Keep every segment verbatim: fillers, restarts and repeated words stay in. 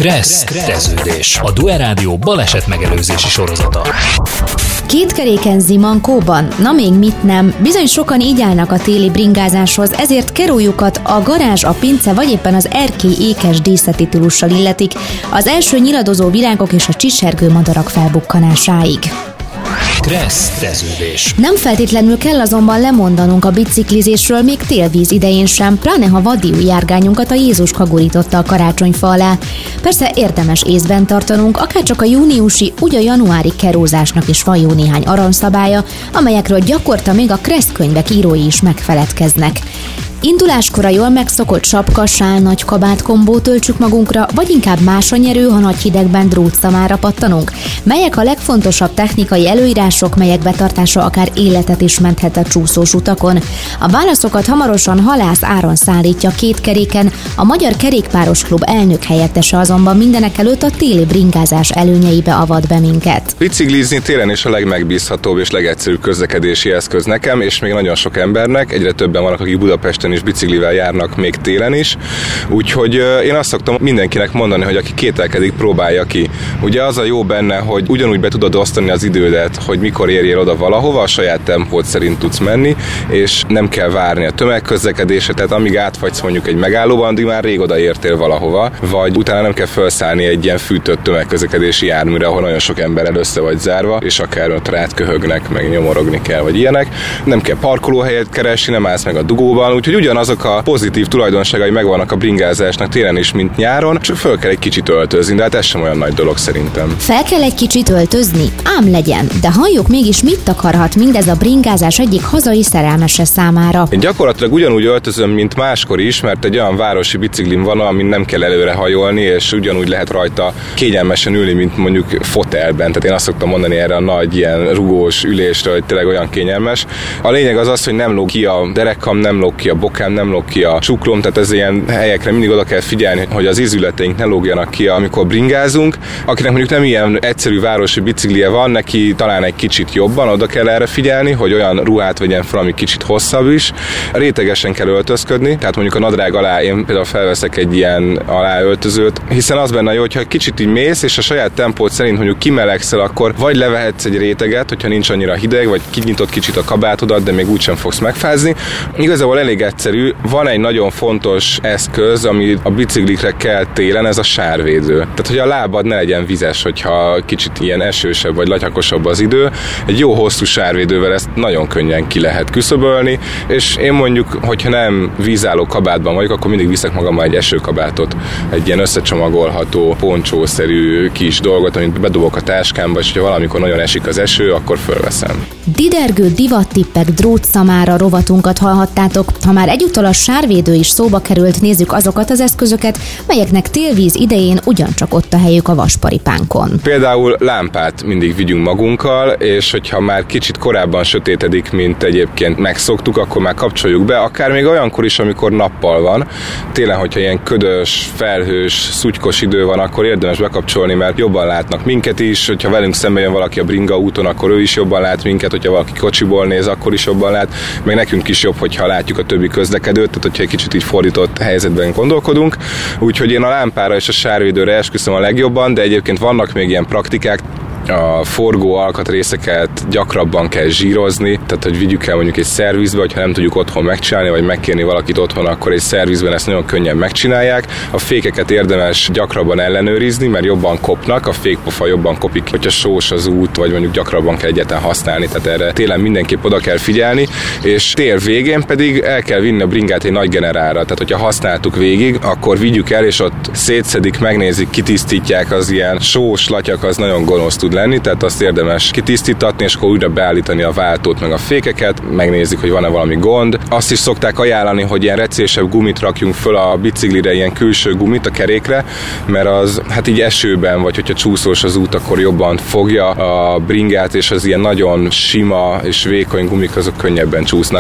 Kressz Teteződés, a Due Rádió baleset megelőzési sorozata. Kétkeréken Zimankóban? Na még mit nem. Bizony sokan így állnak a téli bringázáshoz, ezért kerüljukat a garázs, a pince vagy éppen az erkély ékes díszletitulussal illetik, az első nyiladozó virágok és a csicsergő madarak felbukkanásáig. Kressz Teteződés. Nem feltétlenül kell azonban lemondanunk a biciklizésről még télvíz idején sem, pláne ha vaddiú járgányunkat a Jézuska gurította a karácsonyfa alá. Persze érdemes észben tartanunk, akárcsak a júniusi, úgy a januári kerózásnak is van jó néhány aranyszabálya, amelyekről gyakorta még a Kressz könyvek írói is megfeledkeznek. Induláskor a jól megszokott sapka, sál, nagy kabát kombót töltsük magunkra, vagy inkább más a nyerő, ha nagy hidegben drótszamára pattanunk? Melyek a legfontosabb technikai előírások, melyek betartása akár életet is menthet a csúszós utakon? A válaszokat hamarosan Halász Áron szállítja Kétkeréken, a Magyar Kerékpáros Klub elnök helyettese azonban mindenek előtt a téli bringázás előnyeibe avat be minket. Biciklizni télen is a legmegbízhatóbb és legegyszerűbb közlekedési eszköz nekem, és még nagyon sok embernek, egyre többen vannak, akik Budapesten és biciklivel járnak még télen is, úgyhogy én azt szoktam mindenkinek mondani, hogy aki kételkedik, próbálja ki. Ugye az a jó benne, hogy ugyanúgy be tudod osztani az idődet, hogy mikor érjél oda valahova, a saját tempód szerint tudsz menni, és nem kell várni a tömegközlekedésre, tehát amíg átfagysz mondjuk egy megállóban, addig már rég odaértél valahova, vagy utána nem kell felszállni egy ilyen fűtött tömegközlekedési járműre, ahol nagyon sok ember össze vagy zárva, és akár ott rád köhögnek, meg nyomorogni kell, vagy ilyenek. Nem kell parkolóhelyet keresni, nem állsz meg a dugóban, úgyhogy ugyanazok a pozitív tulajdonságai megvannak a bringázásnak télen is, mint nyáron, csak föl kell egy kicsit öltözni, de hát ez sem olyan nagy dolog szerintem. Fel kell egy kicsit öltözni? Ám legyen, de halljuk mégis, mit takarhat mindez a bringázás egyik hazai szerelmese számára. Én gyakorlatilag ugyanúgy öltözöm, mint máskor is, mert egy olyan városi biciklim van, amin nem kell előre hajolni, és ugyanúgy lehet rajta kényelmesen ülni, mint mondjuk fotelben. Tehát én azt szoktam mondani erre a nagy ilyen rugós ülésre, hogy tényleg olyan kényelmes. A lényeg az az, hogy nem lóg ki a derekam, nem lóg ki a bokám, nem lóg ki a csuklóm, tehát ez ilyen helyekre mindig oda kell figyelni, hogy az ízületeink ne lógjanak ki, amikor bringázunk. Akinek mondjuk nem ilyen egyszerű városi biciklije van, neki talán egy kicsit jobban oda kell erre figyelni, hogy olyan ruhát vegyen fel, ami kicsit hosszabb is. Rétegesen kell öltözködni, tehát mondjuk a nadrág alá én például felveszek egy ilyen aláöltözőt, hiszen az benne jó, hogyha kicsit így mész, és a saját tempód szerint mondjuk kimelegszel, akkor vagy levehetsz egy réteget, hogyha nincs annyira hideg, vagy kinyitod kicsit a kabátodat, de még úgysem fogsz megfázni. Igazából elég egyszerű. Van egy nagyon fontos eszköz, ami a biciklikre kell télen, ez a sárvédő. Tehát, hogy a lábad ne legyen vizes, hogyha kicsit ilyen esősebb vagy latyakosabb az idő. Egy jó hosszú sárvédővel ezt nagyon könnyen ki lehet küszöbölni, és én mondjuk, hogyha nem vízálló kabátban vagyok, akkor mindig viszek magammal egy esőkabátot, egy ilyen összecsomagolható, poncsószerű kis dolgot, amit bedobok a táskámba, és hogyha valamikor nagyon esik az eső, akkor fölveszem. Didergő divattippek drótszamára rovatunkat hallhattátok. Ha már egyúttal a sárvédő is szóba került, nézzük azokat az eszközöket, melyeknek télvíz idején ugyancsak ott a helyük a vasparipánkon. Például lámpát mindig vigyünk magunkkal, és hogyha már kicsit korábban sötétedik, mint egyébként megszoktuk, akkor már kapcsoljuk be, akár még olyankor is, amikor nappal van. Télen, hogyha ilyen ködös, felhős, szutykos idő van, akkor érdemes bekapcsolni, mert jobban látnak minket is, hogyha velünk szemben jön valaki a bringa úton, akkor ő is jobban lát minket, hogyha valaki kocsiból néz, akkor is jobban lát, meg nekünk is jobb, hogyha látjuk a többi közlekedőt, tehát hogyha egy kicsit így fordított helyzetben gondolkodunk. Úgyhogy én a lámpára és a sárvédőre esküszöm a legjobban, de egyébként vannak még ilyen praktikák. A forgó alkatrészeket gyakrabban kell zsírozni, tehát hogy vigyük el mondjuk egy szervizbe, hogyha nem tudjuk otthon megcsinálni, vagy megkérni valakit otthon, akkor egy szervizben ezt nagyon könnyen megcsinálják. A fékeket érdemes gyakrabban ellenőrizni, mert jobban kopnak, a fékpofa jobban kopik, hogyha sós az út, vagy mondjuk gyakrabban kell egyáltalán használni, tehát erre télen mindenképp oda kell figyelni, és tél végén pedig el kell vinni a bringát egy nagy generálra, tehát hogyha használtuk végig, akkor vigyük el, és ott szétszedik, megnézik, kitisztítják, az ilyen sós latyak, az nagyon gonosz tud lenni, tehát azt érdemes kitisztítatni, és akkor újra beállítani a váltót, meg a fékeket, megnézik, hogy van-e valami gond. Azt is szokták ajánlani, hogy ilyen recésebb gumit rakjunk föl a biciklire, ilyen külső gumit a kerékre, mert az hát így esőben, vagy hogyha csúszós az út, akkor jobban fogja a bringát, és az ilyen nagyon sima és vékony gumik azok könnyebben csúsznak.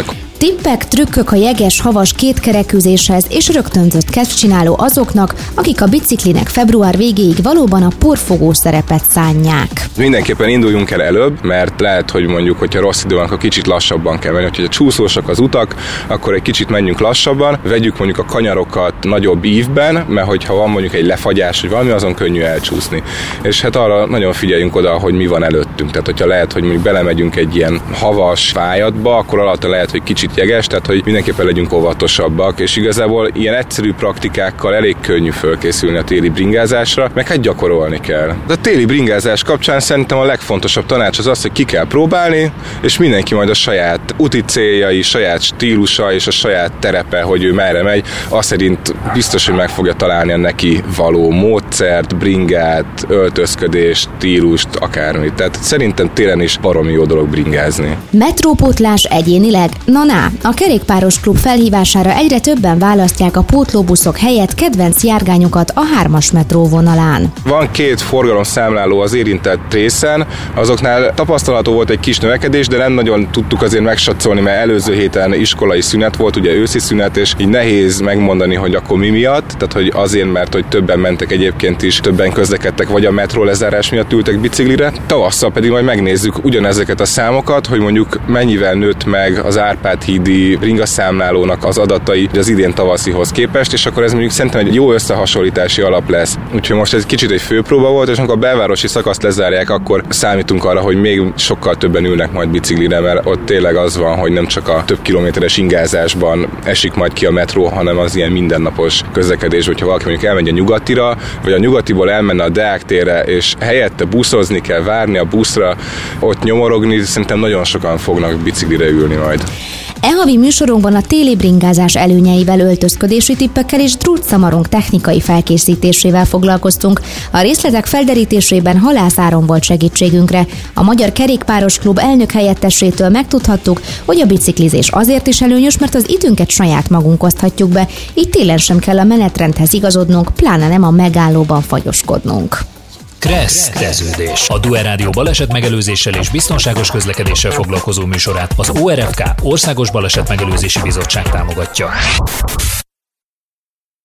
Tippek, trükkök a jeges, havas kétkerekűzéshez és rögtönzött kedvcsináló azoknak, akik a biciklinek február végéig valóban a porfogó szerepet szánják. Mindenképpen induljunk el előbb, mert lehet, hogy mondjuk, hogyha rossz idő van, akkor kicsit lassabban kell menni. Hogyha csúszósak az utak, akkor egy kicsit menjünk lassabban, vegyük mondjuk a kanyarokat nagyobb ívben, mert hogyha van mondjuk egy lefagyás, vagy valami, azon könnyű elcsúszni. És hát arra nagyon figyeljünk oda, hogy mi van előttünk. Tehát, hogyha lehet, hogy mondjuk belemegyünk egy ilyen havas pályadba, akkor alatta lehet, hogy kicsit jeges, tehát hogy mindenképpen legyünk óvatosabbak, és igazából ilyen egyszerű praktikákkal elég könnyű fölkészülni a téli bringázásra, meg hát gyakorolni kell. De a téli bringázás kapcsán szerintem a legfontosabb tanács az az, hogy ki kell próbálni, és mindenki majd a saját úti céljai, saját stílusa és a saját terepe, hogy ő merre megy, azt szerint biztos, hogy meg fogja találni a neki való módszert, bringát, öltözködést, stílust, akármit. Tehát szerintem télen is baromi jó dolog bringázni. Metrópótlás egyénileg? Na ná, a kerékpáros klub felhívására egyre többen választják a pótlóbuszok helyett kedvenc járgányokat a hármas metró vonalán. Van két forgalomszámláló az érintett részen, azoknál tapasztalható volt egy kis növekedés, de nem nagyon tudtuk azért megsatszolni, mert előző héten iskolai szünet volt, ugye őszi szünet, és így nehéz megmondani, hogy akkor mi miatt, tehát hogy azért, mert hogy többen mentek egyébként is, többen közlekedtek, vagy a metró lezárás miatt ültek biciklire. Tavasszal pedig majd megnézzük ugyanezeket a számokat, hogy mondjuk mennyivel nőtt meg az Árpád-hídi bringaszámlálónak az adatai az idén tavaszihoz képest, és akkor ez mondjuk szerintem egy jó összehasonlítási alap lesz. Úgyhogy most ez kicsit egy főpróba volt, és amikor a belvárosi szakaszt lezárják, akkor számítunk arra, hogy még sokkal többen ülnek majd biciklire, mert ott tényleg az van, hogy nem csak a több kilométeres ingázásban esik majd ki a metró, hanem az ilyen mindennapos közlekedés, hogyha valaki mondjuk elmegy a nyugatira, vagy a nyugatiból elmenne a Deák térre, és helyette buszozni kell, várni a buszra, ott nyomorogni, szerintem nagyon sokan fognak biciklire ülni majd. E havi műsorunkban a téli bringázás előnyeivel, öltözködési tippekkel és drótszamarunk technikai felkészítésével foglalkoztunk. A részletek felderítésében Halász Áron volt segítségünkre. A Magyar Kerékpáros Klub elnök helyettesétől megtudhattuk, hogy a biciklizés azért is előnyös, mert az időnket saját magunk oszthatjuk be, így télen sem kell a menetrendhez igazodnunk, pláne nem a megállóban fagyoskodnunk. Kressz Kezdődés. A Duer Rádió baleset megelőzéssel és biztonságos közlekedéssel foglalkozó műsorát az o er ef ká Országos Baleset Megelőzési Bizottság támogatja.